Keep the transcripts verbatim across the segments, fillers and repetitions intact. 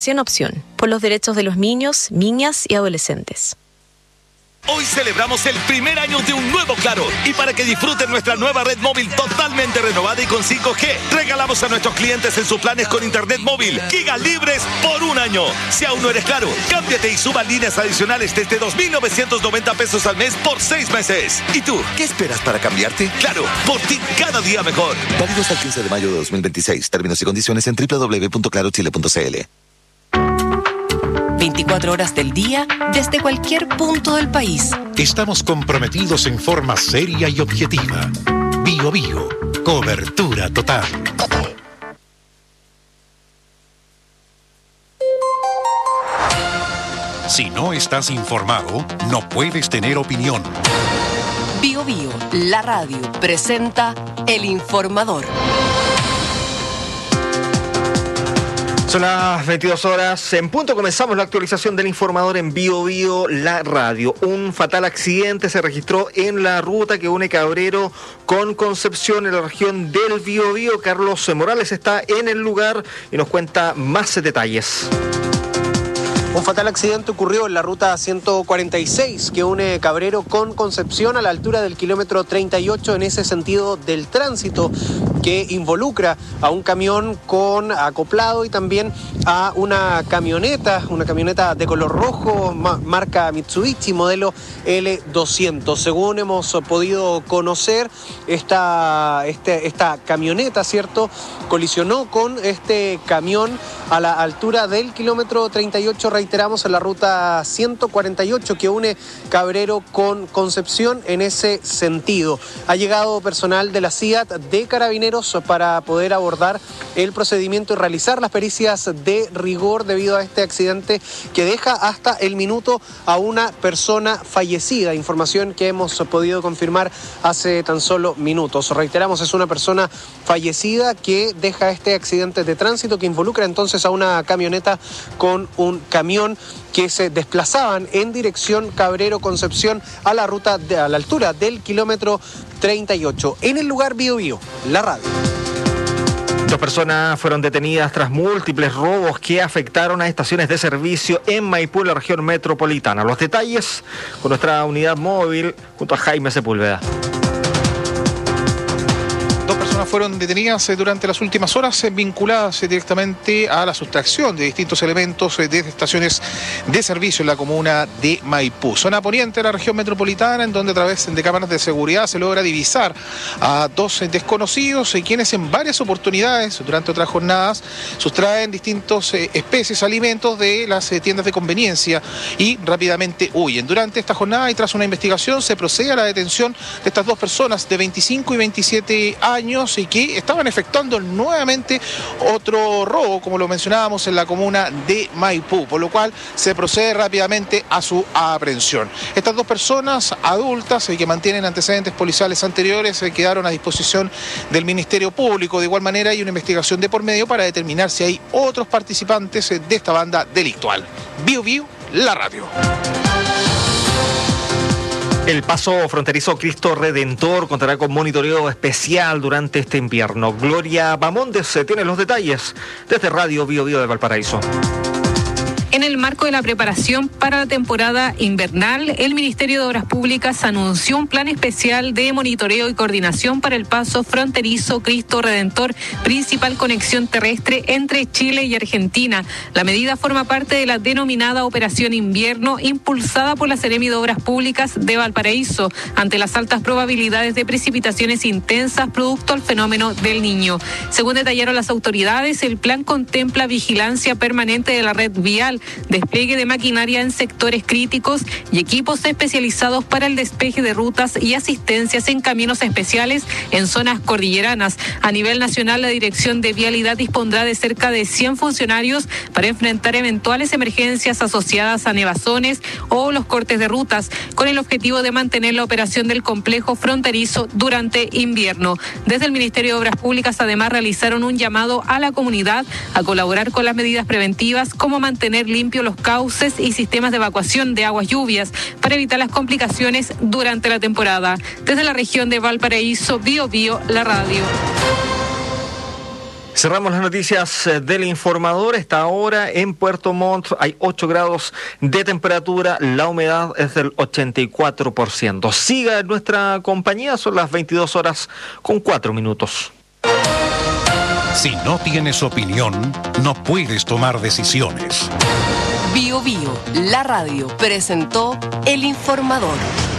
Opción por los derechos de los niños, niñas y adolescentes. Hoy celebramos el primer año de un nuevo Claro. Y para que disfruten nuestra nueva red móvil totalmente renovada y con cinco G, regalamos a nuestros clientes en sus planes con internet móvil gigas libres por un año. Si aún no eres Claro, cámbiate y suba líneas adicionales desde dos mil novecientos noventa pesos al mes por seis meses. ¿Y tú, qué esperas para cambiarte? Claro, por ti cada día mejor. Válido hasta el quince de mayo de dos mil veintiséis. Términos y condiciones en doble u doble u doble u punto claro chile punto c l. veinticuatro horas del día, desde cualquier punto del país. Estamos comprometidos en forma seria y objetiva. Bio Bio, cobertura total. Si no estás informado, no puedes tener opinión. Bio Bio, la radio, presenta El Informador. Son las veintidós horas en punto. Comenzamos la actualización del Informador en Bio Bio, la radio. Un fatal accidente se registró en la ruta que une Cabrero con Concepción en la región del Bio Bio. Carlos Morales está en el lugar y nos cuenta más detalles. Un fatal accidente ocurrió en la ruta ciento cuarenta y seis que une Cabrero con Concepción a la altura del kilómetro treinta y ocho en ese sentido del tránsito que involucra a un camión con acoplado y también a una camioneta, una camioneta de color rojo, marca Mitsubishi, modelo L doscientos. Según hemos podido conocer, esta, este, esta camioneta, ¿cierto?, colisionó con este camión a la altura del kilómetro treinta y ocho, reiteramos, en la ruta ciento cuarenta y ocho que une Cabrero con Concepción en ese sentido. Ha llegado personal de la C I A T de Carabineros para poder abordar el procedimiento y realizar las pericias de rigor debido a este accidente que deja hasta el minuto a una persona fallecida, información que hemos podido confirmar hace tan solo minutos. Reiteramos, es una persona fallecida que deja este accidente de tránsito que involucra entonces a una camioneta con un camión que se desplazaban en dirección Cabrero-Concepción a la ruta, de, a la altura del kilómetro treinta y ocho. En el lugar Bio Bio, la radio. Dos personas fueron detenidas tras múltiples robos que afectaron a estaciones de servicio en Maipú, la región metropolitana. Los detalles con nuestra unidad móvil junto a Jaime Sepúlveda. Fueron detenidas durante las últimas horas vinculadas directamente a la sustracción de distintos elementos de estaciones de servicio en la comuna de Maipú. Zona poniente de la región metropolitana, en donde a través de cámaras de seguridad se logra divisar a dos desconocidos quienes en varias oportunidades durante otras jornadas sustraen distintos especies, alimentos de las tiendas de conveniencia y rápidamente huyen. Durante esta jornada y tras una investigación se procede a la detención de estas dos personas de veinticinco y veintisiete años y que estaban efectuando nuevamente otro robo, como lo mencionábamos, en la comuna de Maipú, por lo cual se procede rápidamente a su aprehensión. Estas dos personas adultas eh, que mantienen antecedentes policiales anteriores eh, quedaron a disposición del Ministerio Público. De igual manera hay una investigación de por medio para determinar si hay otros participantes eh, de esta banda delictual. Bio Bio, la radio. El paso fronterizo Cristo Redentor contará con monitoreo especial durante este invierno. Gloria Bamondes tiene los detalles desde Radio Bio Bio de Valparaíso. En el marco de la preparación para la temporada invernal, el Ministerio de Obras Públicas anunció un plan especial de monitoreo y coordinación para el paso fronterizo Cristo Redentor, principal conexión terrestre entre Chile y Argentina. La medida forma parte de la denominada Operación Invierno, impulsada por la Seremi de Obras Públicas de Valparaíso, ante las altas probabilidades de precipitaciones intensas producto al fenómeno del Niño. Según detallaron las autoridades, el plan contempla vigilancia permanente de la red vial, despliegue de maquinaria en sectores críticos y equipos especializados para el despeje de rutas y asistencias en caminos especiales en zonas cordilleranas. A nivel nacional, la Dirección de Vialidad dispondrá de cerca de cien funcionarios para enfrentar eventuales emergencias asociadas a nevazones o los cortes de rutas, con el objetivo de mantener la operación del complejo fronterizo durante invierno. Desde el Ministerio de Obras Públicas, además, realizaron un llamado a la comunidad a colaborar con las medidas preventivas, como mantener limpios los cauces y sistemas de evacuación de aguas lluvias para evitar las complicaciones durante la temporada. Desde la región de Valparaíso, Bio Bio, la radio. Cerramos las noticias del informador. Esta hora en Puerto Montt hay ocho grados de temperatura, la humedad es del ochenta y cuatro por ciento. Siga en nuestra compañía, son las veintidós horas con cuatro minutos. Si no tienes opinión, no puedes tomar decisiones. Bio Bio, la radio, presentó El Informador.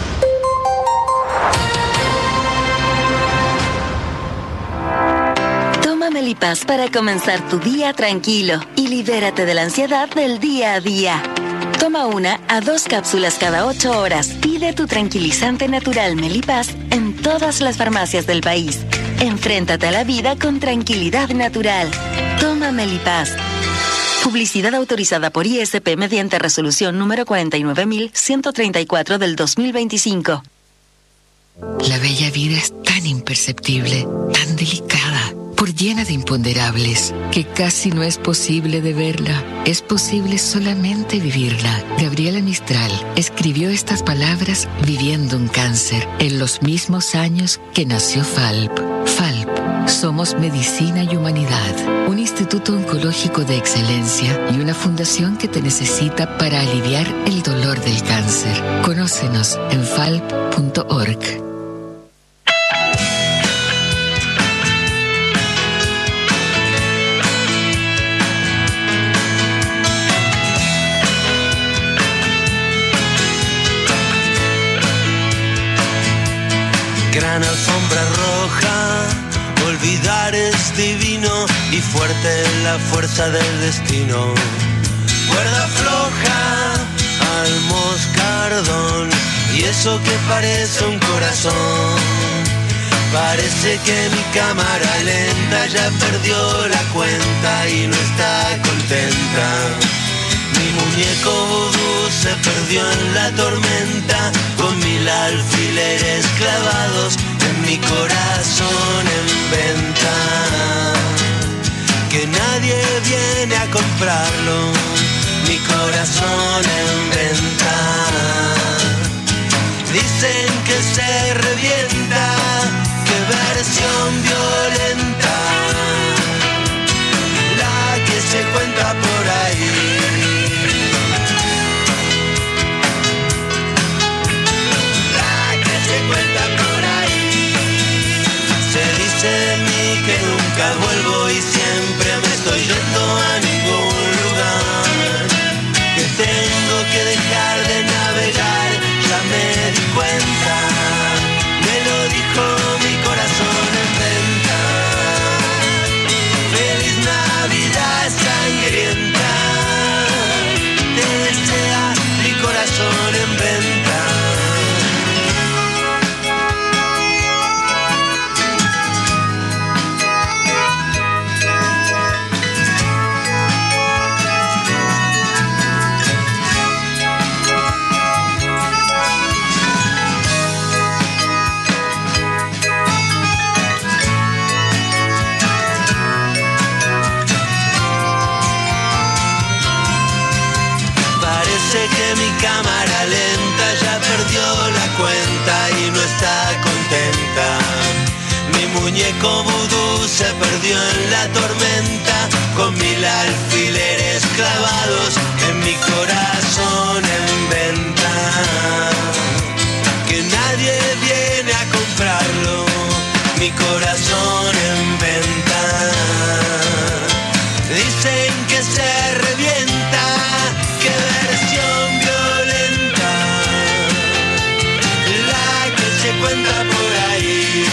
Toma Melipaz para comenzar tu día tranquilo y libérate de la ansiedad del día a día. Toma una a dos cápsulas cada ocho horas. Pide tu tranquilizante natural Melipaz en todas las farmacias del país. Enfréntate a la vida con tranquilidad natural. Toma Melipaz. Publicidad autorizada por I S P mediante resolución número cuarenta y nueve mil ciento treinta y cuatro del dos mil veinticinco. La bella vida es tan imperceptible, tan delicada, por llena de imponderables, que casi no es posible de verla. Es posible solamente vivirla. Gabriela Mistral escribió estas palabras viviendo un cáncer en los mismos años que nació F A L P. F A L P, somos medicina y humanidad, un instituto oncológico de excelencia y una fundación que te necesita para aliviar el dolor del cáncer. Conócenos en falp punto org. Gran alfombra roja, olvidar es divino y fuerte la fuerza del destino. Cuerda floja al moscardón y eso que parece un corazón. Parece que mi cámara lenta ya perdió la cuenta y no está contenta. Mi muñeco vudú se perdió en la tormenta, con mil alfileres clavados en mi corazón en venta. Que nadie viene a comprarlo, mi corazón en venta. Dicen que se revienta, qué versión violenta, la que se cuenta por ahí. De mí que nunca vuelvo y siempre me estoy yendo a ningún lugar, que tengo que dejar de navegar, ya me di cuenta, me lo dijo mi corazón en venta. Feliz Navidad sangrienta, te desea mi corazón en venta. Que mi cámara lenta ya perdió la cuenta y no está contenta. Mi muñeco vudú se perdió en la tormenta, con mil alfileres clavados en mi corazón en venta. Que nadie viene a comprarlo, mi corazón en venta. Dicen que se revienta, qué versión violenta, la que se cuenta por ahí.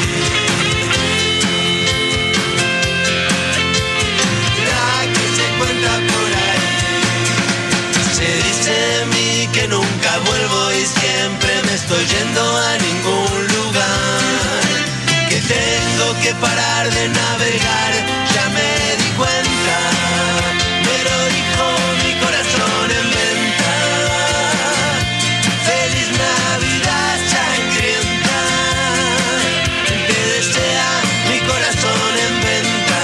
La que se cuenta por ahí. Se dice de mí que nunca vuelvo y siempre me estoy yendo a ningún lugar, que tengo que parar de navegar, ya me di cuenta, me lo dijo mi corazón en venta. Feliz Navidad sangrienta, te desea mi corazón en venta.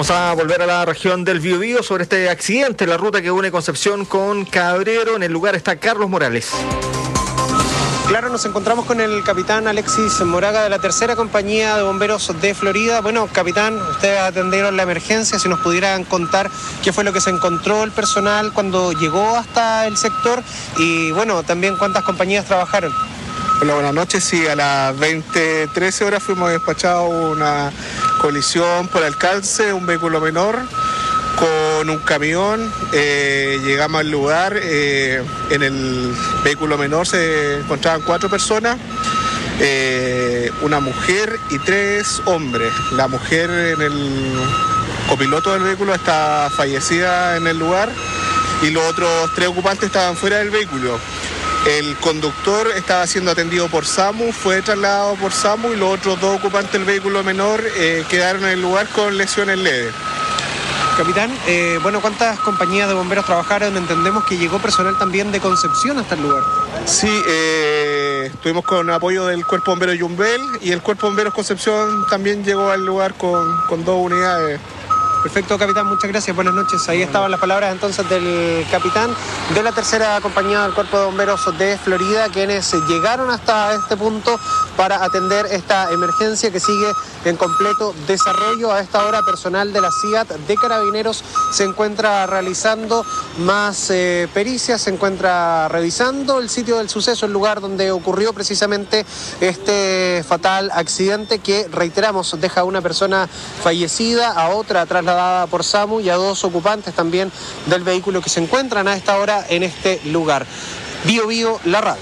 Vamos a volver a la región del Biobío sobre este accidente en la ruta que une Concepción con Cabrero. En el lugar está Carlos Morales. Claro, nos encontramos con el capitán Alexis Moraga de la tercera compañía de bomberos de Florida. Bueno, capitán, ustedes atendieron la emergencia, si nos pudieran contar qué fue lo que se encontró el personal cuando llegó hasta el sector y bueno, también cuántas compañías trabajaron. Hola, buenas noches. Sí, a las veinte trece horas fuimos despachados una colisión por alcance, un vehículo menor con un camión. Eh, llegamos al lugar, eh, en el vehículo menor se encontraban cuatro personas, eh, una mujer y tres hombres. La mujer en el copiloto del vehículo está fallecida en el lugar y los otros tres ocupantes estaban fuera del vehículo. El conductor estaba siendo atendido por SAMU, fue trasladado por SAMU y los otros dos ocupantes del vehículo menor eh, quedaron en el lugar con lesiones leves. Capitán, eh, bueno, ¿cuántas compañías de bomberos trabajaron? Entendemos que llegó personal también de Concepción hasta el lugar. Sí, eh, estuvimos con apoyo del Cuerpo Bombero Yumbel y el Cuerpo Bomberos Concepción también llegó al lugar con, con dos unidades. Perfecto, capitán, muchas gracias, buenas noches. Ahí estaban las palabras entonces del capitán de la tercera compañía del Cuerpo de Bomberos de Florida, quienes llegaron hasta este punto para atender esta emergencia que sigue en completo desarrollo. A esta hora, personal de la C I A T de Carabineros se encuentra realizando más eh, pericias, se encuentra revisando el sitio del suceso, el lugar donde ocurrió precisamente este fatal accidente que, reiteramos, deja a una persona fallecida, a otra trasladada por SAMU y a dos ocupantes también del vehículo que se encuentran a esta hora en este lugar. Bio Bio, la radio.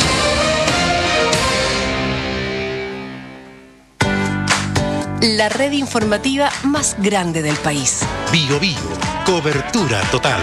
La red informativa más grande del país. Bio Bio, cobertura total.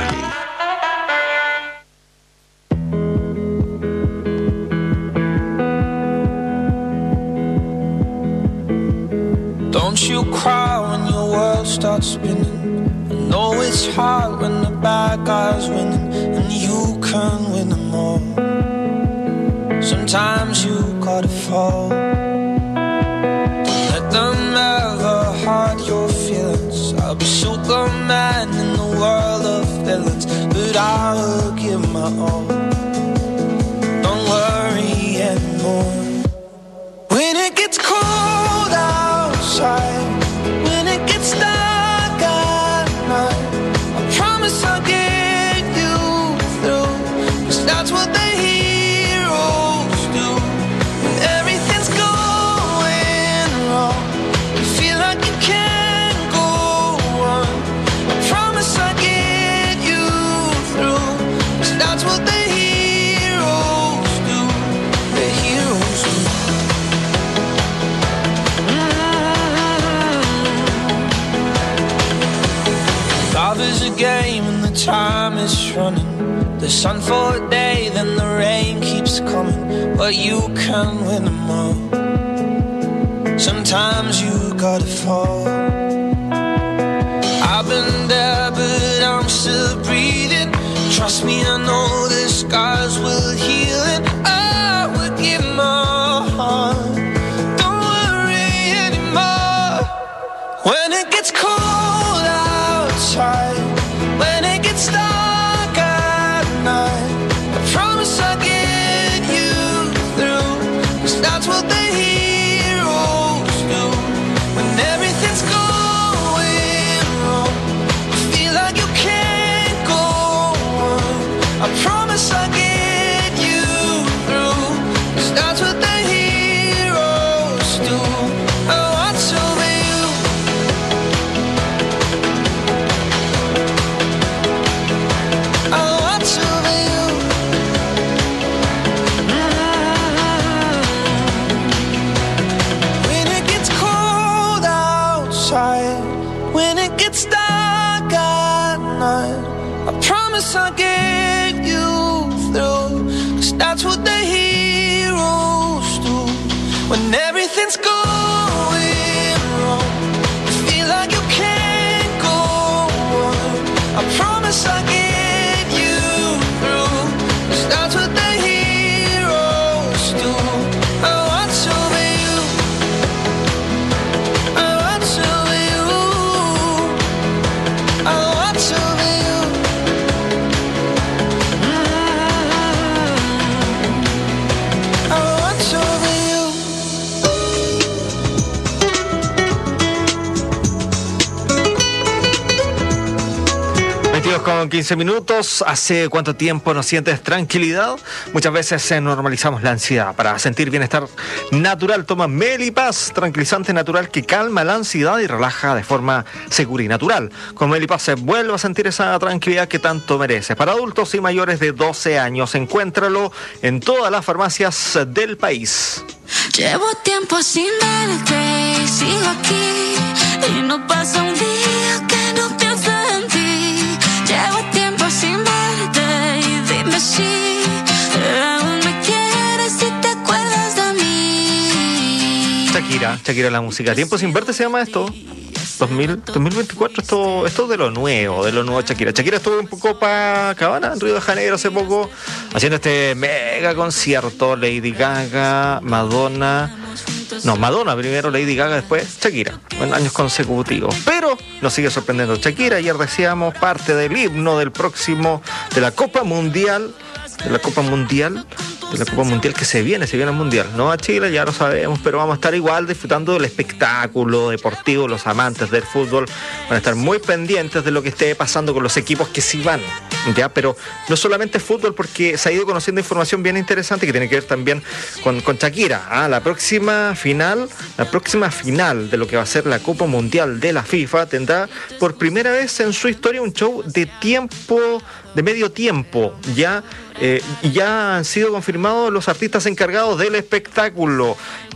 Don't you cry when your world starts spinning. I know it's hard when the bad guys winning and you can win them all. Sometimes you gotta fall. Don't let them ever hurt your feelings. I'll be Superman in the world of villains, but I will give my all. Don't worry anymore. When it gets cold outside, when it gets dark at night, I promise I'll get you through, 'cause that's what the heroes do. When everything's going wrong, you feel like you can't go on, I promise I'll get you through, 'cause that's what the heroes do, the heroes do. Love is a game and the time is running. The sun for a day, then the rain keeps coming, but you can win them all. Sometimes you gotta fall. I've been there, but I'm still breathing. Trust me, I know the scars will heal it. I will give my heart. Don't worry anymore. When it gets cold outside, when it gets dark at night, I promise I'll get you through, 'cause that's what the heroes do. When everything's going wrong, you feel like you can't go on, I promise I'll get you veintidós con quince minutos. ¿Hace cuánto tiempo no sientes tranquilidad? Muchas veces eh, normalizamos la ansiedad. Para sentir bienestar natural, toma Melipaz, tranquilizante natural que calma la ansiedad y relaja de forma segura y natural. Con Melipaz se vuelve a sentir esa tranquilidad que tanto mereces. Para adultos y mayores de doce años, encuéntralo en todas las farmacias del país. Llevo tiempo sin verte y sigo aquí y no pasa un día que no piense en ti. Llevo tiempo sin verte y dime si aún me quieres, si te acuerdas de mí. Shakira, Shakira la música. Tiempo sin verte se llama esto. dos mil, dos mil veinticuatro, esto, esto de lo nuevo, de lo nuevo Shakira. Shakira estuvo en Copacabana, en Río de Janeiro, hace poco, haciendo este mega concierto. Lady Gaga, Madonna. No, Madonna primero, Lady Gaga, después Shakira, en años consecutivos. Pero nos sigue sorprendiendo Shakira. Ayer decíamos parte del himno del próximo, de la Copa Mundial, de la Copa Mundial. de la Copa Mundial que se viene, se viene el Mundial, no a Chile, ya lo sabemos, pero vamos a estar igual disfrutando del espectáculo deportivo. Los amantes del fútbol van a estar muy pendientes de lo que esté pasando con los equipos que sí van, ya, pero no solamente fútbol, porque se ha ido conociendo información bien interesante que tiene que ver también con, con Shakira. ¿ah? La próxima final, la próxima final de lo que va a ser la Copa Mundial de la FIFA tendrá por primera vez en su historia un show de tiempo, de medio tiempo, ya. Eh, ya han sido confirmados los artistas encargados del espectáculo.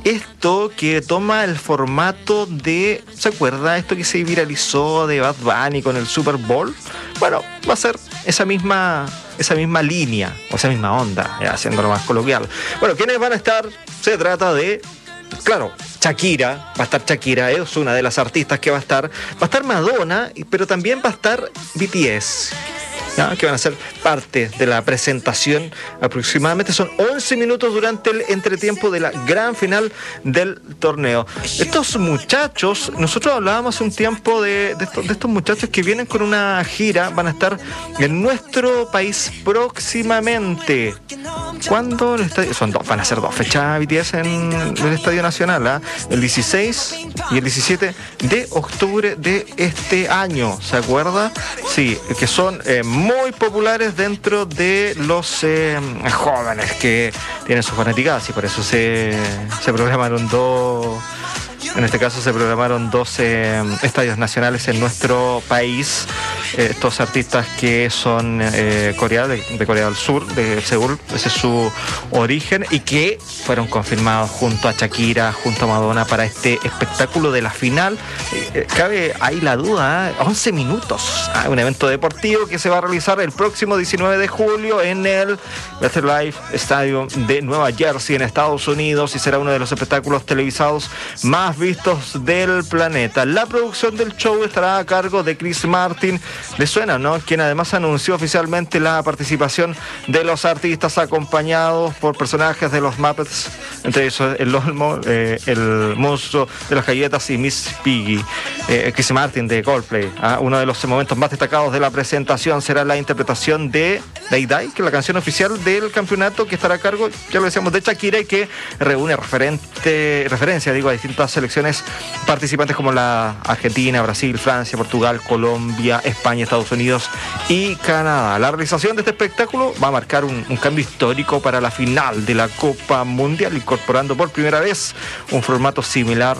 Esto que toma el formato de... ¿Se acuerda esto que se viralizó de Bad Bunny con el Super Bowl? Bueno, va a ser esa misma, esa misma línea, o esa misma onda, ya haciéndolo más coloquial. Bueno, ¿quiénes van a estar? Se trata de... Claro, Shakira, va a estar Shakira, es una de las artistas que va a estar. Va a estar Madonna, pero también va a estar B T S. ¿no? Que van a ser parte de la presentación. Aproximadamente son once minutos durante el entretiempo de la gran final del torneo. Estos muchachos, nosotros hablábamos hace un tiempo de, de, estos, de estos muchachos que vienen con una gira, van a estar en nuestro país próximamente. ¿Cuándo? El estadio? Son dos, van a ser dos fechas B T S en el Estadio Nacional, ¿eh? El dieciséis y el diecisiete de octubre de este año, ¿se acuerda? Sí, que son eh, muy populares dentro de los eh, jóvenes que tienen sus fanaticadas, y por eso se, se programaron dos, en este caso se programaron dos eh, estadios nacionales en nuestro país. Eh, estos artistas que son eh, Corea, de, de Corea del Sur, de Seúl, ese es su origen, y que fueron confirmados junto a Shakira, junto a Madonna para este espectáculo de la final. Eh, cabe ahí la duda, ¿eh? once minutos, ¿eh? Un evento deportivo que se va a realizar el próximo diecinueve de julio en el MetLife Stadium de Nueva Jersey, en Estados Unidos, y será uno de los espectáculos televisados más vistos del planeta. La producción del show estará a cargo de Chris Martin. Le suena, ¿no? Quien además anunció oficialmente la participación de los artistas acompañados por personajes de los Muppets, entre ellos el Olmo, eh, el monstruo de las galletas y Miss Piggy. Eh, Chris Martin de Coldplay. ¿eh? Uno de los momentos más destacados de la presentación será la interpretación de Day Day, que es la canción oficial del campeonato, que estará a cargo, ya lo decíamos, de Shakira, y que reúne referente, referencia, digo, a distintas selecciones participantes como la Argentina, Brasil, Francia, Portugal, Colombia, España, Estados Unidos y Canadá. La realización de este espectáculo va a marcar un, un cambio histórico para la final de la Copa Mundial, incorporando por primera vez un formato similar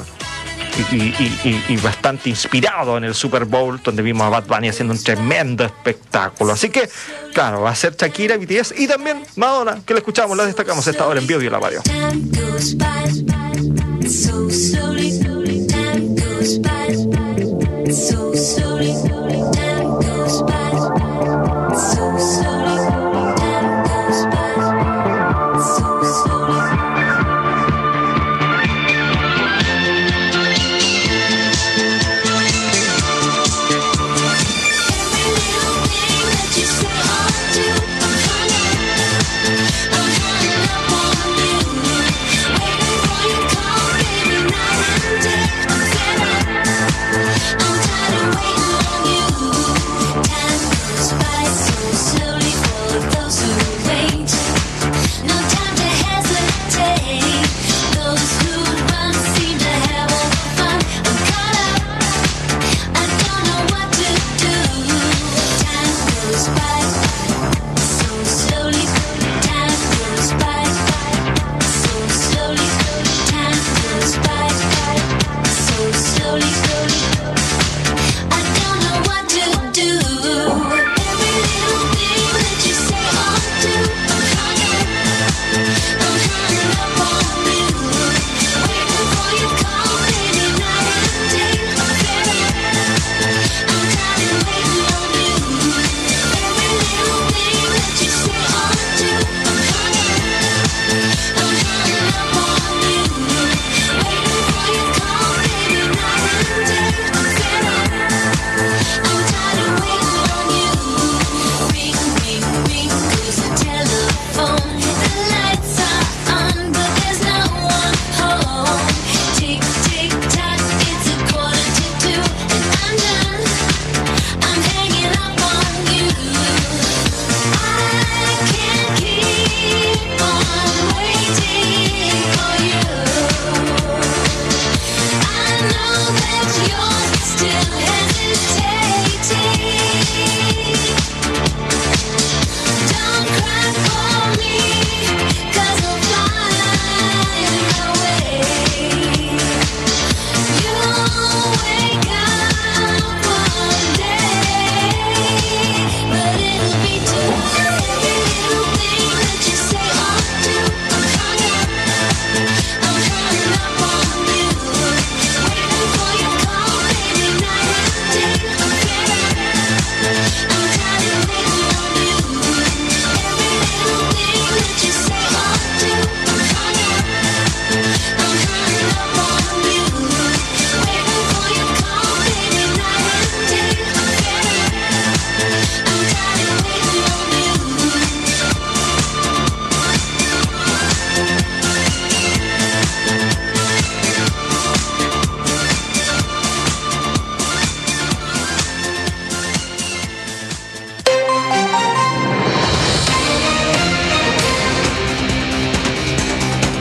y, y, y, y bastante inspirado en el Super Bowl, donde vimos a Bad Bunny haciendo un tremendo espectáculo. Así que, claro, va a ser Shakira, B T S y también Madonna, que la escuchamos, la destacamos esta hora en Bio Bio La Radio. So slowly, slowly, time goes by. So slowly, slowly, time goes by. So slowly, time goes by. So slowly. Every little thing that you say or do, I'm hung up, I'm hung up on you. Waiting for your call, baby, night and day. I'm fed up, I'm tired of waiting on you.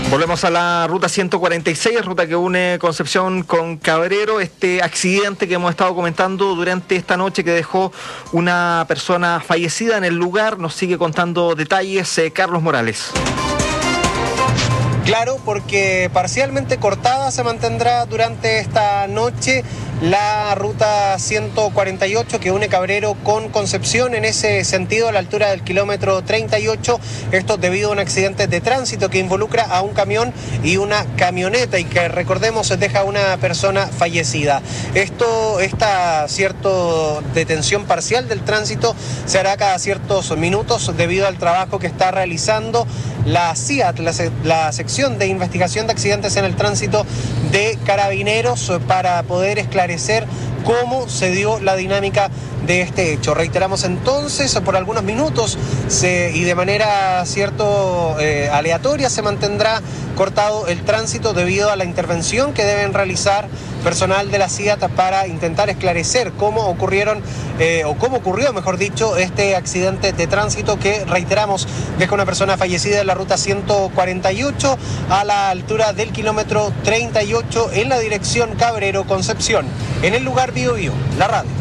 Volvemos a la ruta ciento cuarenta y seis, ruta que une Concepción con Cabrero. Este accidente que hemos estado comentando durante esta noche que dejó una persona fallecida en el lugar, nos sigue contando detalles eh, Carlos Morales. Claro, porque parcialmente cortada se mantendrá durante esta noche la ruta ciento cuarenta y ocho que une Cabrero con Concepción, en ese sentido a la altura del kilómetro treinta y ocho, esto debido a un accidente de tránsito que involucra a un camión y una camioneta y que, recordemos, deja a una persona fallecida. Esto, esta cierto detención parcial del tránsito se hará cada ciertos minutos debido al trabajo que está realizando la C I A T, la, la sección de investigación de accidentes en el tránsito de Carabineros, para poder esclarecer cómo se dio la dinámica de este hecho. Reiteramos entonces, por algunos minutos se, y de manera cierto eh, aleatoria se mantendrá cortado el tránsito debido a la intervención que deben realizar personal de la C I A T para intentar esclarecer cómo ocurrieron eh, o cómo ocurrió, mejor dicho, este accidente de tránsito que, reiteramos, deja una persona fallecida en la ruta ciento cuarenta y ocho a la altura del kilómetro treinta y ocho en la dirección Cabrero-Concepción. En el lugar Bío Bío, la radio.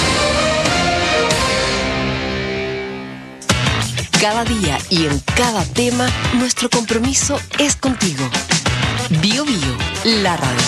Cada día y en cada tema, nuestro compromiso es contigo. Bío Bío, la radio.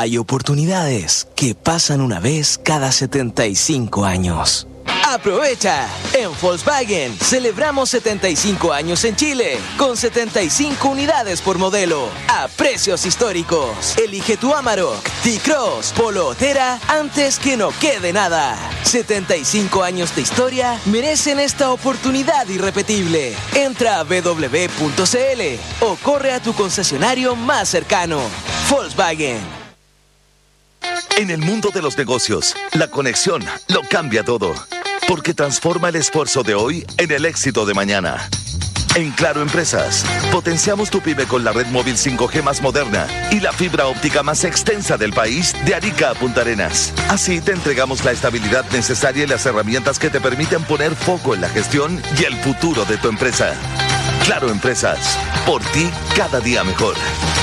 Hay oportunidades que pasan una vez cada setenta y cinco años. ¡Aprovecha! En Volkswagen celebramos setenta y cinco años en Chile, con setenta y cinco unidades por modelo, a precios históricos. Elige tu Amarok, T-Cross, Polo o Terra antes que no quede nada. setenta y cinco años de historia merecen esta oportunidad irrepetible. Entra a b w w punto c l o corre a tu concesionario más cercano. Volkswagen. En el mundo de los negocios, la conexión lo cambia todo, porque transforma el esfuerzo de hoy en el éxito de mañana. En Claro Empresas, potenciamos tu pyme con la red móvil cinco G más moderna y la fibra óptica más extensa del país, de Arica a Punta Arenas. Así te entregamos la estabilidad necesaria y las herramientas que te permiten poner foco en la gestión y el futuro de tu empresa. Claro Empresas, por ti cada día mejor.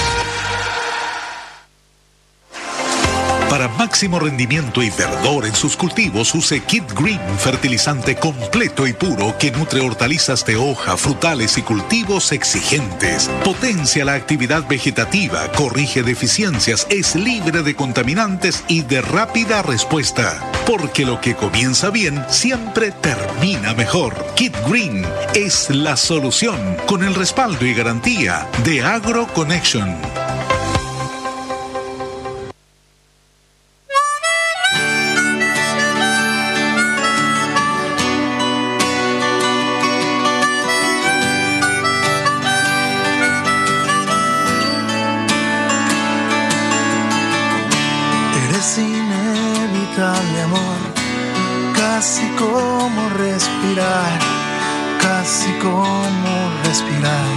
Para máximo rendimiento y verdor en sus cultivos, use Kid Green, fertilizante completo y puro que nutre hortalizas de hoja, frutales y cultivos exigentes. Potencia la actividad vegetativa, corrige deficiencias, es libre de contaminantes y de rápida respuesta. Porque lo que comienza bien siempre termina mejor. Kid Green es la solución, con el respaldo y garantía de Agro Connection. Mi amor, casi como respirar, casi como respirar.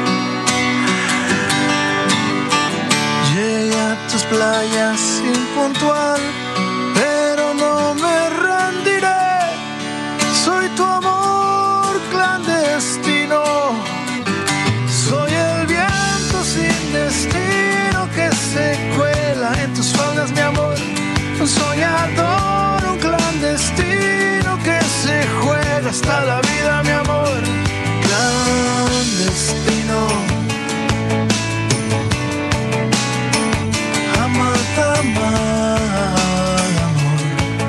Llegué a tus playas impuntual, pero no me rendiré. Soy tu amor clandestino, soy el viento sin destino que se cuela en tus faldas, mi amor. Un soñador, un clandestino que se juega hasta la vida, mi amor. Clandestino. Amar, amar, amor.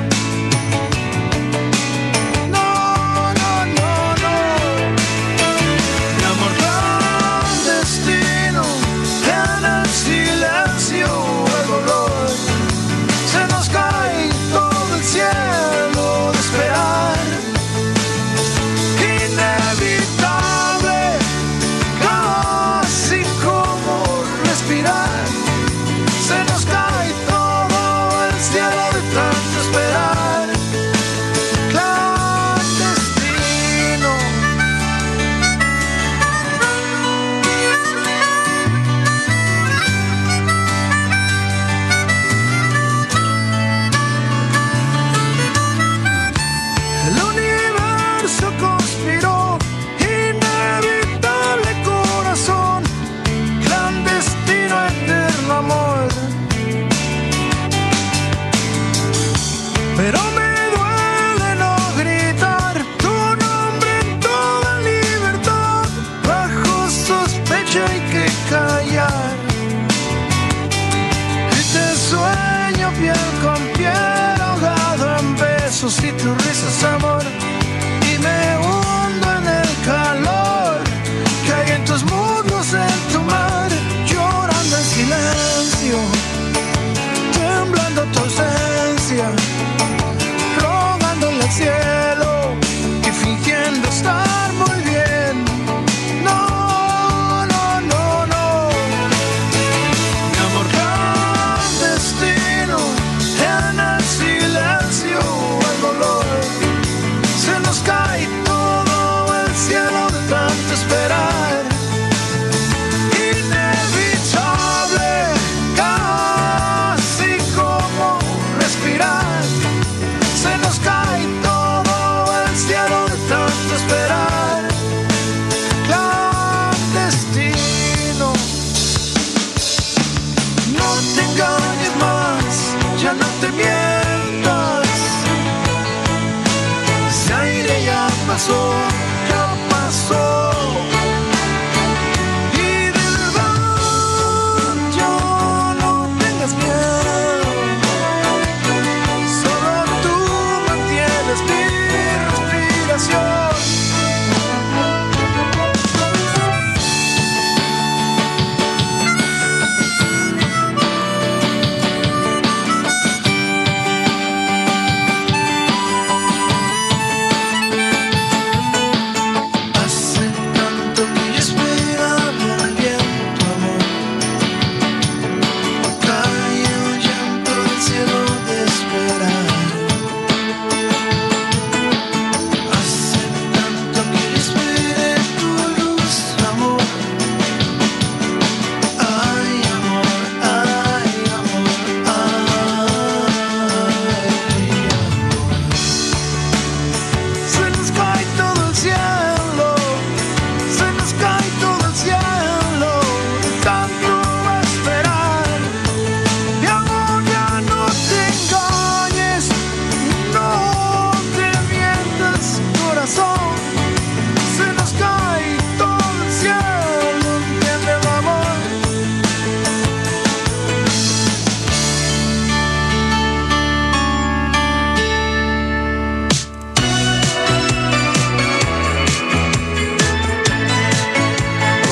No, no, no, no. Mi amor clandestino, en el silencio, el dolor. Se nos cae todo el cielo de esperar.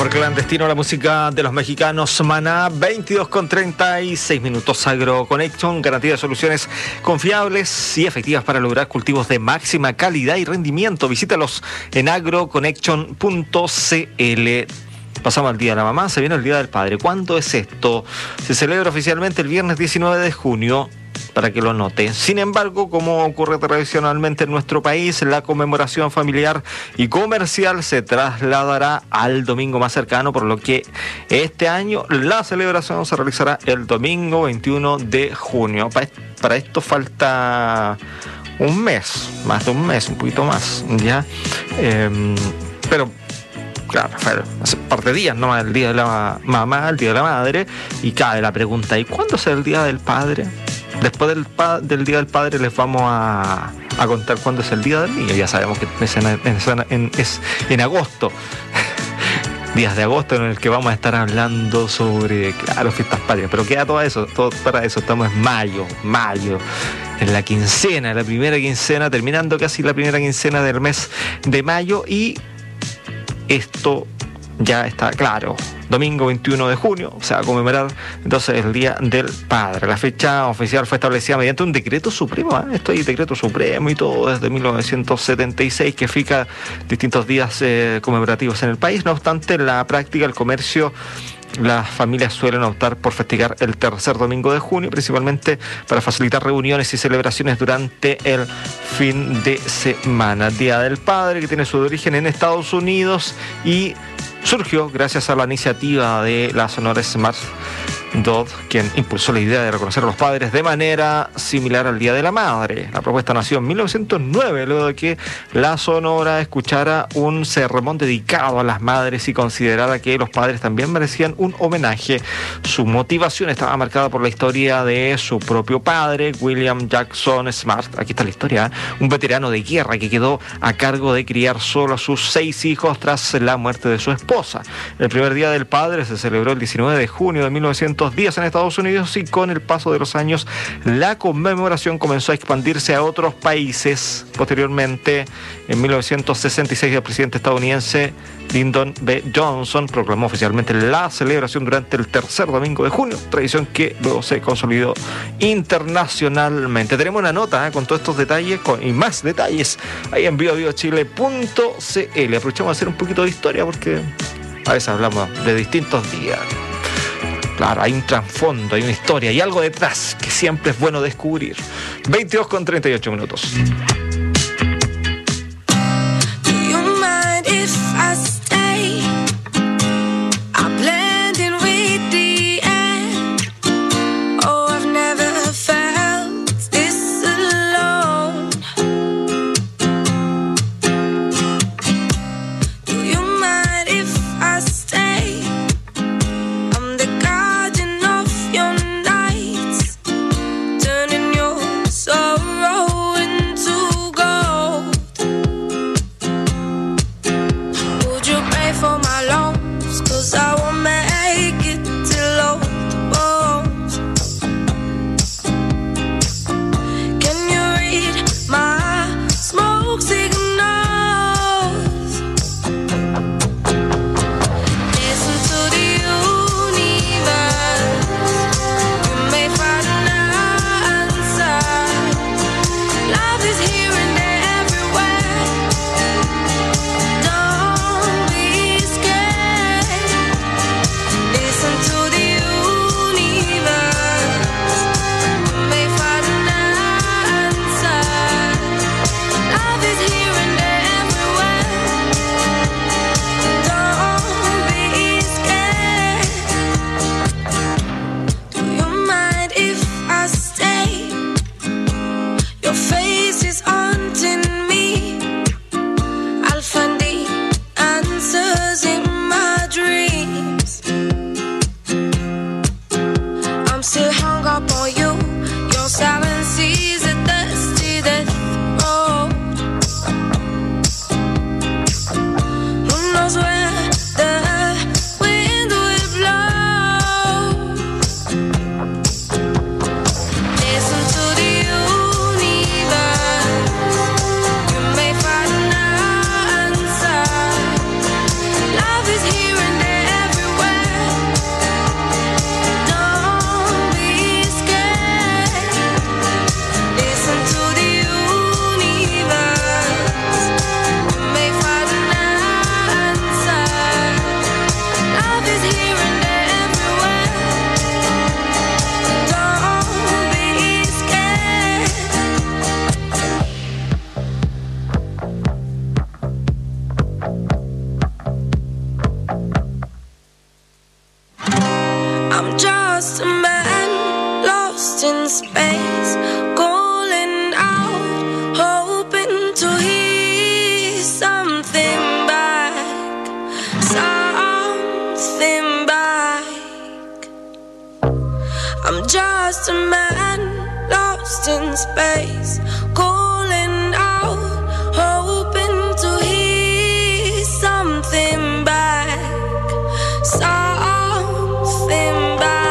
Amor clandestino, la música de los mexicanos Maná. Veintidós con treinta y seis minutos. AgroConnection, garantía de soluciones confiables y efectivas para lograr cultivos de máxima calidad y rendimiento. Visítalos en agroconnection punto c l. Pasamos al Día de la Mamá, se viene el Día del Padre. ¿Cuándo es esto? Se celebra oficialmente el viernes diecinueve de junio, para que lo note. Sin embargo, como ocurre tradicionalmente en nuestro país, la conmemoración familiar y comercial se trasladará al domingo más cercano, por lo que este año la celebración se realizará el domingo veintiuno de junio. Para esto falta un mes, más de un mes, un poquito más, ¿ya? Eh, pero... Claro, hace un par de días, ¿no? El Día de la Mamá, el Día de la Madre, y cabe la pregunta, ¿y cuándo será el Día del Padre? Después del, pa- del Día del Padre les vamos a, a contar cuándo es el Día del Niño. Ya sabemos que es en, en, en, es en agosto, días de agosto en el que vamos a estar hablando sobre, claro, fiestas patrias, pero queda todo eso, todo para eso, estamos en mayo, mayo. En la quincena, la primera quincena, terminando casi la primera quincena del mes de mayo, y esto ya está claro. Domingo veintiuno de junio se va a conmemorar entonces el Día del Padre. La fecha oficial fue establecida mediante un decreto supremo, ¿eh? Esto hay decreto supremo y todo desde mil novecientos setenta y seis que fija distintos días eh, conmemorativos en el país. No obstante, en la práctica, el comercio, las familias suelen optar por festejar el tercer domingo de junio, principalmente para facilitar reuniones y celebraciones durante el fin de semana. Día del Padre, que tiene su origen en Estados Unidos y surgió gracias a la iniciativa de la Sonora Smart Dodd, quien impulsó la idea de reconocer a los padres de manera similar al Día de la Madre. La propuesta nació en mil novecientos nueve, luego de que la Sonora escuchara un sermón dedicado a las madres y considerara que los padres también merecían un homenaje. Su motivación estaba marcada por la historia de su propio padre, William Jackson Smart. Aquí está la historia, ¿eh? Un veterano de guerra que quedó a cargo de criar solo a sus seis hijos tras la muerte de su esposa. El primer Día del Padre se celebró el diecinueve de junio de mil novecientos diez en Estados Unidos, y con el paso de los años la conmemoración comenzó a expandirse a otros países. Posteriormente, en mil novecientos sesenta y seis, el presidente estadounidense Lyndon B. Johnson proclamó oficialmente la celebración durante el tercer domingo de junio, tradición que luego se consolidó internacionalmente. Tenemos una nota ¿eh? con todos estos detalles con, y más detalles ahí en bio bio chile punto c l. Aprovechamos de hacer un poquito de historia porque a veces hablamos de distintos días. Claro, hay un trasfondo, hay una historia, hay algo detrás que siempre es bueno descubrir. veintidós con treinta y ocho minutos. Turning your sorrow into space, calling out, hoping to hear something back, something back. I'm just a man lost in space, calling out, hoping to hear something back, something back.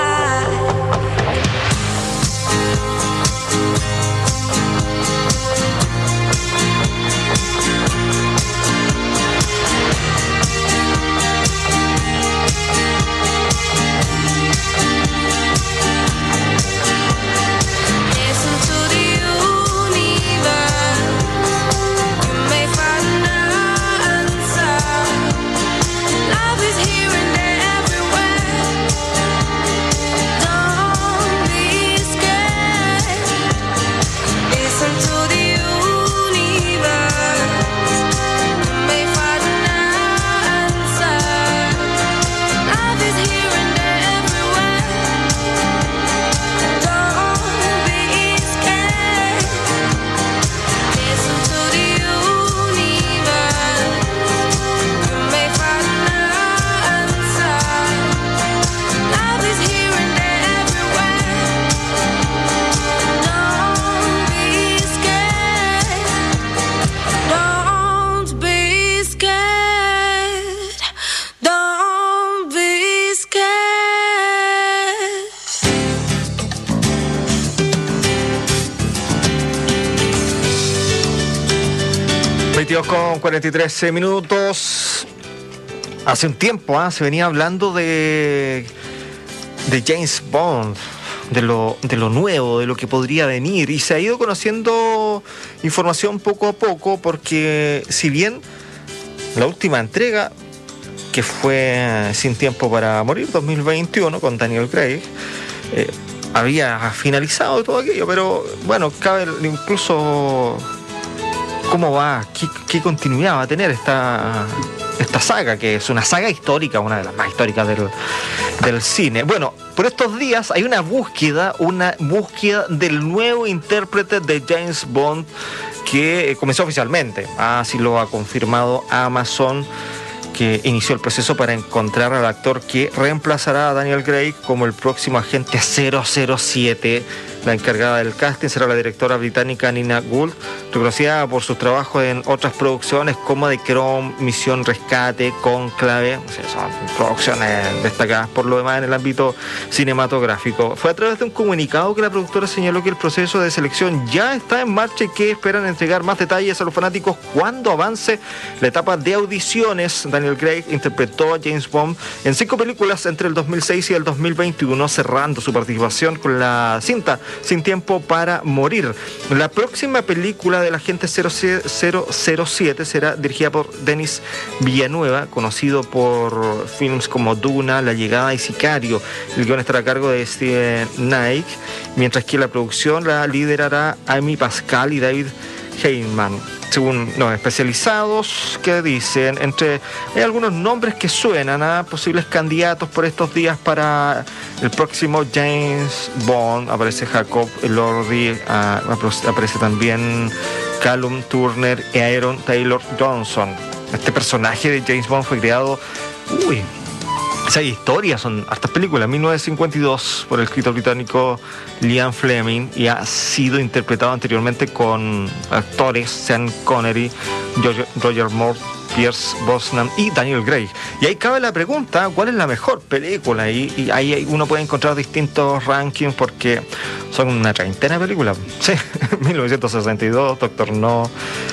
veintidós con cuarenta y tres minutos. Hace un tiempo ¿eh? se venía hablando de, de James Bond, de lo, de lo nuevo, de lo que podría venir, y se ha ido conociendo información poco a poco, porque si bien la última entrega, que fue Sin Tiempo para Morir dos mil veintiuno con Daniel Craig, eh, había finalizado todo aquello, pero bueno, cabe incluso cómo va, qué, qué continuidad va a tener esta, esta saga, que es una saga histórica, una de las más históricas del, del cine. Bueno, por estos días hay una búsqueda, una búsqueda del nuevo intérprete de James Bond que comenzó oficialmente. Así lo ha confirmado Amazon, que inició el proceso para encontrar al actor que reemplazará a Daniel Craig como el próximo agente cero cero siete. La encargada del casting será la directora británica Nina Gould, reconocida por sus trabajos en otras producciones como The Crown, Misión Rescate, Cónclave. O sea, son producciones destacadas por lo demás en el ámbito cinematográfico. Fue a través de un comunicado que la productora señaló que el proceso de selección ya está en marcha y que esperan entregar más detalles a los fanáticos cuando avance la etapa de audiciones. Daniel Craig interpretó a James Bond en cinco películas entre el dos mil seis y el dos mil veintiuno, cerrando su participación con la cinta Sin Tiempo para Morir. La próxima película del agente cero cero siete será dirigida por Denis Villanueva, conocido por films como Duna, La Llegada y Sicario. El guion estará a cargo de Steven Knight, mientras que la producción la liderará Amy Pascal y David Heyman. Según los especializados que dicen, entre hay algunos nombres que suenan a posibles candidatos por estos días para el próximo James Bond. Aparece Jacob Elordi, uh, aparece también Callum Turner y Aaron Taylor Johnson. Este personaje de James Bond fue creado, uy, esa historia, son hartas películas, mil novecientos cincuenta y dos, por el escritor británico Ian Fleming, y ha sido interpretado anteriormente con actores Sean Connery, Roger, Roger Moore, Pierce Brosnan y Daniel Craig. Y ahí cabe la pregunta, ¿cuál es la mejor película? Y, y ahí uno puede encontrar distintos rankings, porque son una treintena de películas. Sí, mil novecientos sesenta y dos, Doctor No,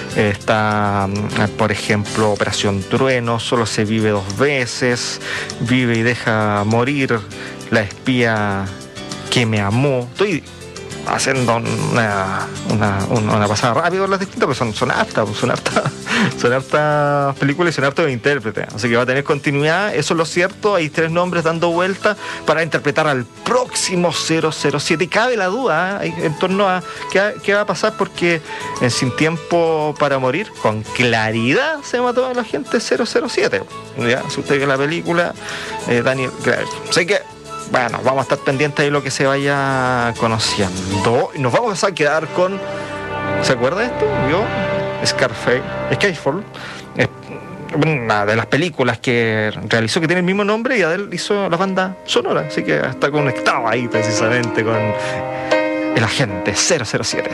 está, por ejemplo, Operación Trueno, Solo se vive dos veces, Vive y deja morir, La espía que me amó. Estoy haciendo una, una, una pasada rápido por las distintas, pero son, son hartas, son hartas, son hartas películas y son hartos de intérpretes. Así que va a tener continuidad, eso es lo cierto. Hay tres nombres dando vuelta para interpretar al próximo cero cero siete. Y cabe la duda ¿eh? en torno a qué, qué va a pasar, porque en Sin Tiempo para Morir, con claridad se mató a la gente cero cero siete. ¿Ya? Si usted ve la película, eh, Daniel Craig. Así que bueno, vamos a estar pendientes de lo que se vaya conociendo. Nos vamos a quedar con, ¿se acuerda de esto? ¿Vio? Scarface, Skyfall, es una de las películas que realizó, que tiene el mismo nombre, y Adele hizo la banda sonora, así que está conectado ahí precisamente con el agente cero cero siete.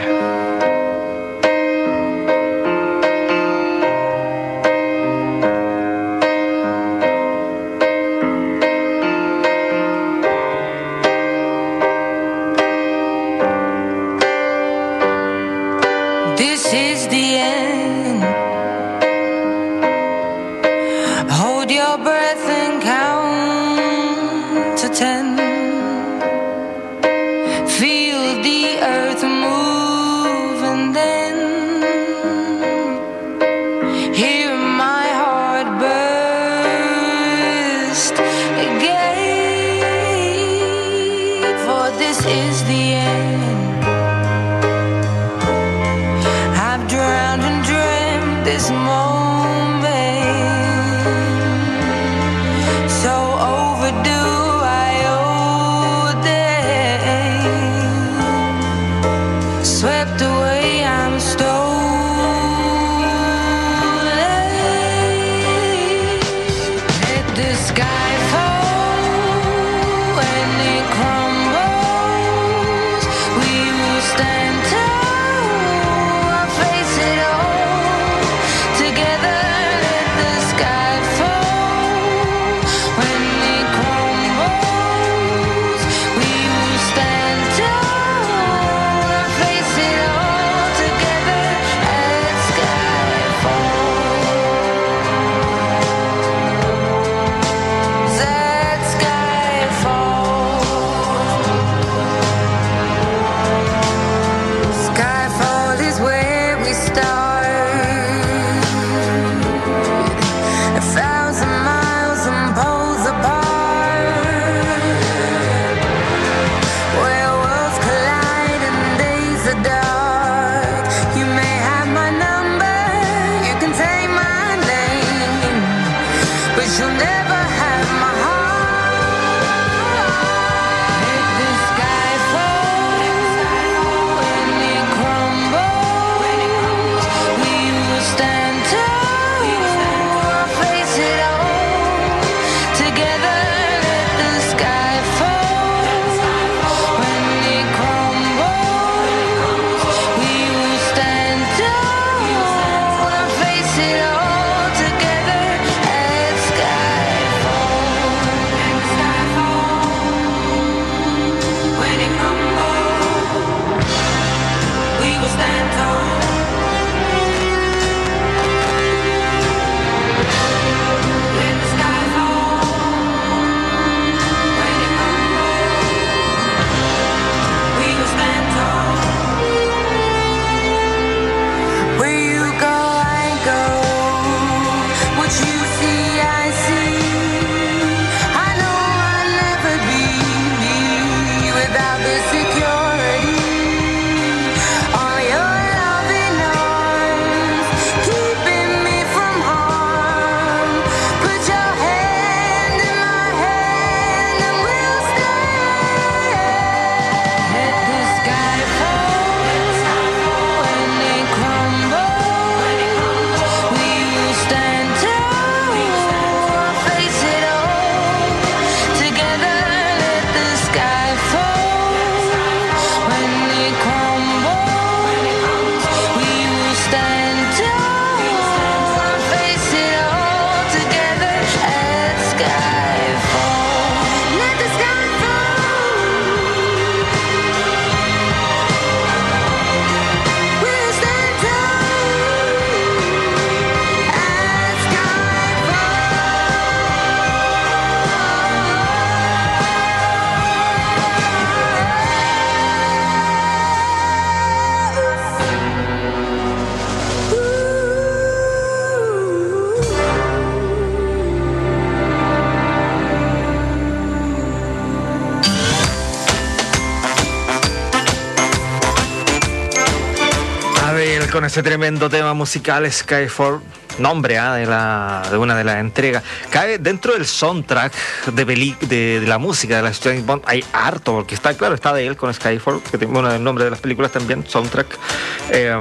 con ese tremendo tema musical Skyfall, nombre ¿eh? de, la, de una de las entregas. Cae dentro del soundtrack de, peli, de, de la música de la James Bond. Hay harto, porque está claro, está de él con Skyfall, que tiene uno del nombre de las películas también, soundtrack. Eh,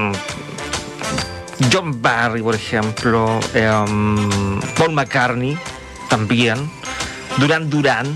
John Barry, por ejemplo, eh, Paul McCartney también, Duran Duran,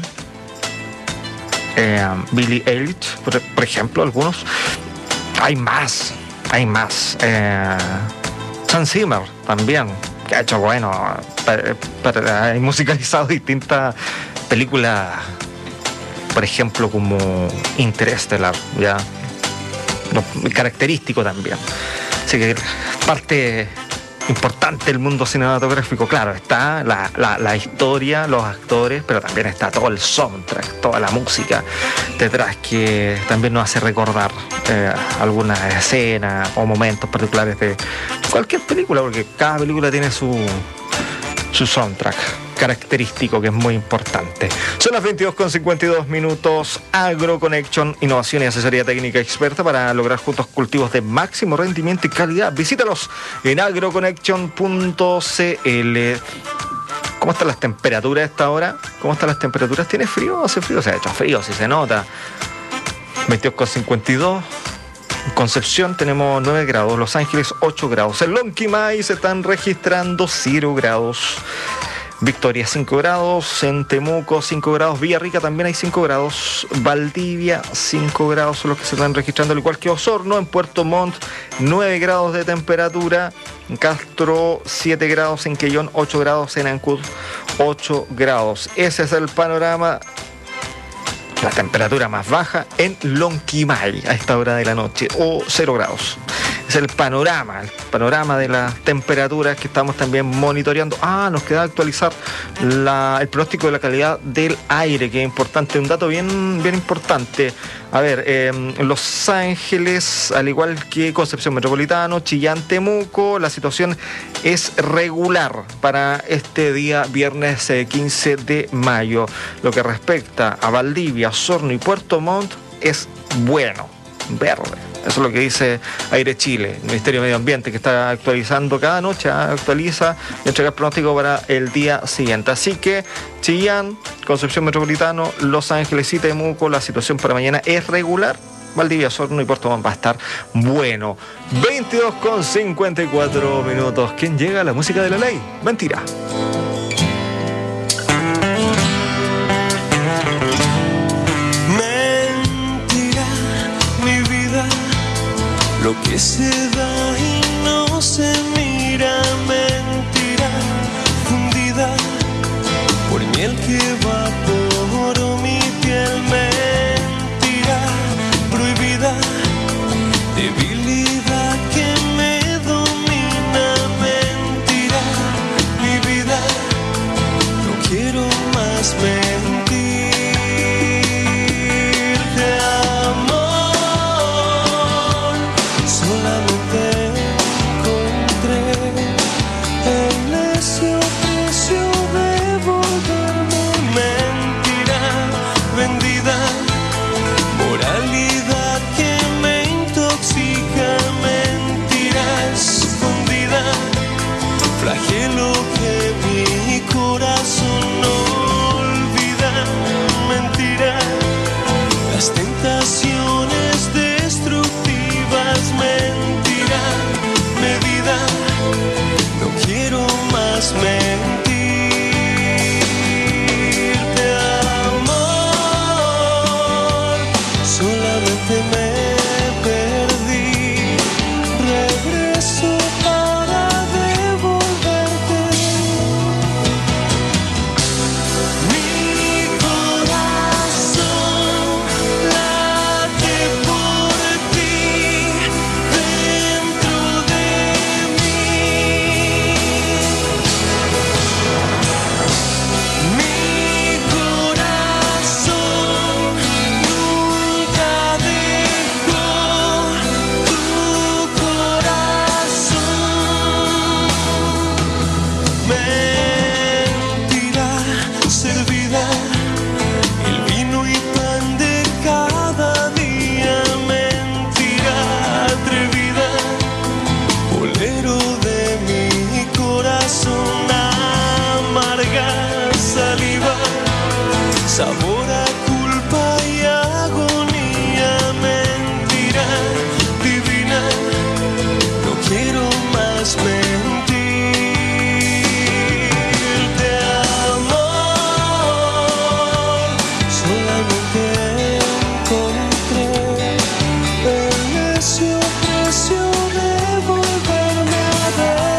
eh, Billie Eilish, por, por ejemplo, algunos. Hay más, hay más. Eh, Hans Zimmer también, que ha hecho, bueno, para, para, hay musicalizado distintas películas, por ejemplo, como Interstellar, ya, no, característico también. Así que parte importante del mundo cinematográfico, claro, está la, la, la historia, los actores, pero también está todo el soundtrack, toda la música detrás que también nos hace recordar eh, algunas escenas o momentos particulares de cualquier película, porque cada película tiene su, su soundtrack característico que es muy importante. Son las veintidós con cincuenta y dos minutos. AgroConnection, innovación y asesoría técnica experta para lograr juntos cultivos de máximo rendimiento y calidad. Visítalos en agroconnection punto c l. ¿Cómo están las temperaturas a esta hora? ¿Cómo están las temperaturas? ¿Tiene frío? ¿Hace frío? Se ha hecho frío, si se nota. veintidós con cincuenta y dos. En Concepción tenemos nueve grados, Los Ángeles ocho grados. En Lonquimay se están registrando cero grados. Victoria cinco grados, en Temuco cinco grados, Villarrica también hay cinco grados, Valdivia cinco grados son los que se están registrando, al igual que Osorno. En Puerto Montt nueve grados de temperatura, en Castro siete grados, en Quellón ocho grados, en Ancud ocho grados. Ese es el panorama. La temperatura más baja en Lonquimay a esta hora de la noche, o cero grados. Es el panorama, el panorama de las temperaturas que estamos también monitoreando. Ah, nos queda actualizar la, el pronóstico de la calidad del aire, que es importante, un dato bien, bien importante. A ver, eh, en Los Ángeles, al igual que Concepción Metropolitano, Chillán, Temuco, la situación es regular para este día viernes eh, quince de mayo. Lo que respecta a Valdivia, Osorno y Puerto Montt es bueno, verde. Eso es lo que dice Aire Chile, el Ministerio de Medio Ambiente, que está actualizando cada noche, actualiza y entrega el pronóstico para el día siguiente. Así que Chillán, Concepción Metropolitano, Los Ángeles y Temuco, la situación para mañana es regular. Valdivia, Osorno y Puerto Montt va a estar bueno. veintidós con cincuenta y cuatro minutos. ¿Quién llega? La música de la ley. Mentira. Lo que se da y no se mira, mentira, fundida por miel que evaporó mi piel, mentira, prohibida, debilidad que me domina, mentira, mi vida, no quiero más mentir. Flagelo que mi corazón no olvida. sabor a culpa y agonía, mentira divina, no quiero más mentir. De amor solamente encontré el necio precio de volverme a ver.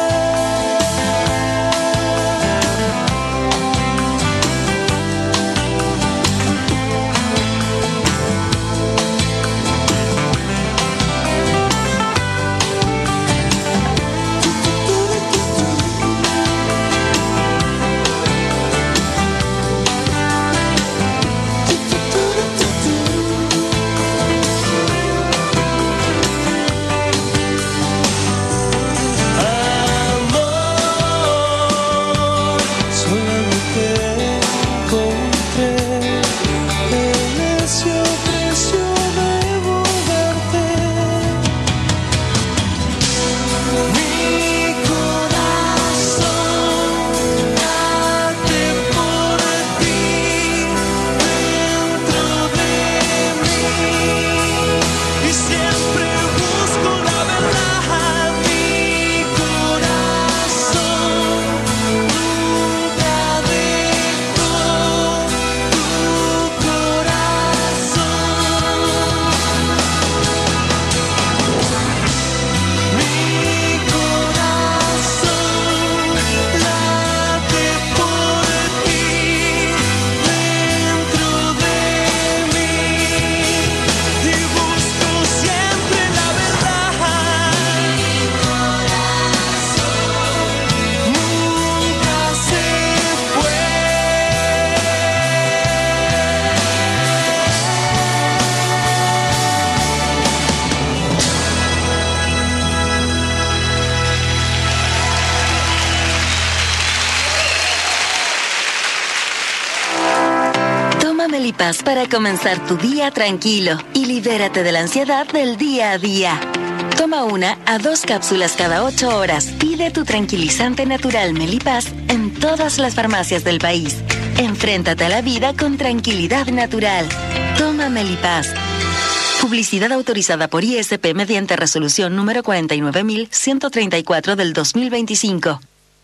Melipaz para comenzar tu día tranquilo y libérate de la ansiedad del día a día. Toma una a dos cápsulas cada ocho horas. Pide tu tranquilizante natural Melipaz en todas las farmacias del país. Enfréntate a la vida con tranquilidad natural. Toma Melipaz. Publicidad autorizada por I S P mediante resolución número cuarenta y nueve mil ciento treinta y cuatro del dos mil veinticinco.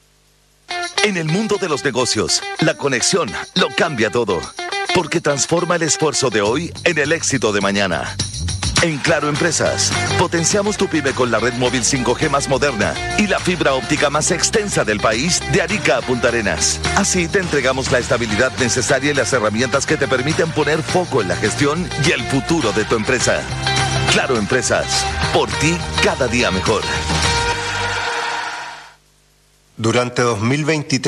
En el mundo de los negocios, la conexión lo cambia todo, porque transforma el esfuerzo de hoy en el éxito de mañana. En Claro Empresas, potenciamos tu pyme con la red móvil cinco G más moderna y la fibra óptica más extensa del país, de Arica a Punta Arenas. Así te entregamos la estabilidad necesaria y las herramientas que te permiten poner foco en la gestión y el futuro de tu empresa. Claro Empresas, por ti cada día mejor. Durante dos mil veintitrés